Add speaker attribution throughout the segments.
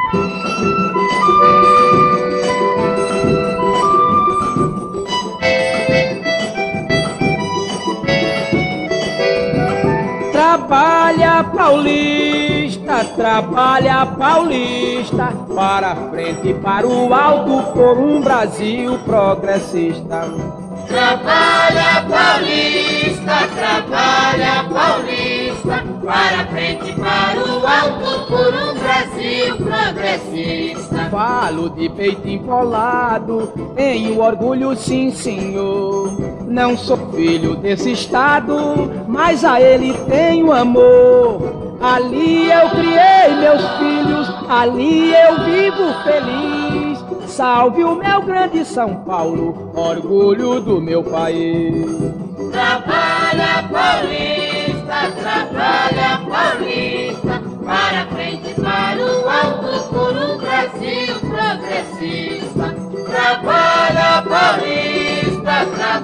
Speaker 1: Trabalha paulista, para frente e para o alto, por um Brasil progressista.
Speaker 2: Trabalha paulista, para frente e para o alto, por um Brasil progressista.
Speaker 1: Falo de peito empolado, tenho orgulho sim senhor. Não sou filho desse estado, mas a ele tenho amor. Ali eu criei meus filhos, ali eu vivo feliz. Salve o meu grande São Paulo, orgulho do meu país.
Speaker 2: Trabalha paulista, para frente e para o alto, por um Brasil progressista. Trabalha paulista,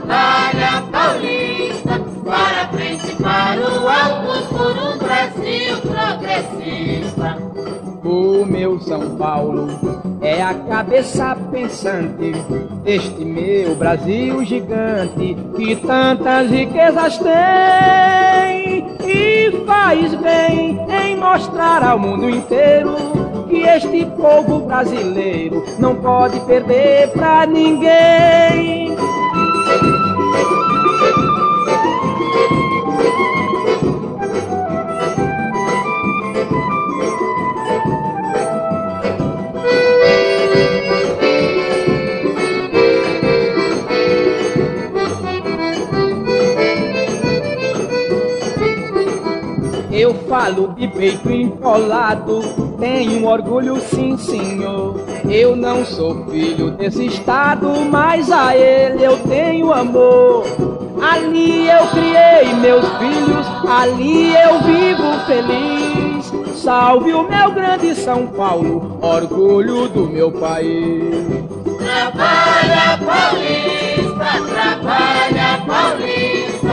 Speaker 2: para frente e para o alto, por um Brasil progressista.
Speaker 1: O meu São Paulo é a cabeça pensante deste meu Brasil gigante, que tantas riquezas tem, e faz bem em mostrar ao mundo inteiro que este povo brasileiro não pode perder pra ninguém. Eu falo de peito empolado, tenho orgulho sim senhor. Eu não sou filho desse estado, mas a ele eu tenho amor. Ali eu criei meus filhos, ali eu vivo feliz. Salve o meu grande São Paulo, orgulho do meu país.
Speaker 2: Trabalha paulista,